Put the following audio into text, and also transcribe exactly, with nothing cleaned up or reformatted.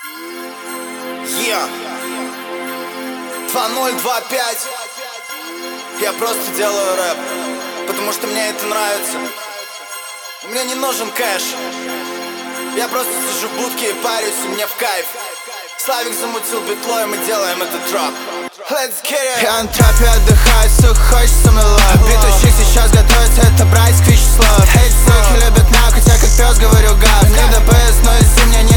Yeah. два ноль два пять. Я просто делаю рэп, потому что мне это нравится. Мне не нужен кэш. Я просто сижу в будке и парюсь, и мне в кайф. Славик замутил битло, и мы делаем этот троп. Let's get it. Я на трапе отдыхаю, сука, хочешь со мной лove. Битущик сейчас готовится, это брать сквич слов. Эти суки любят нахуй, я как пес говорю гав. Не ДПС, но из-за меня не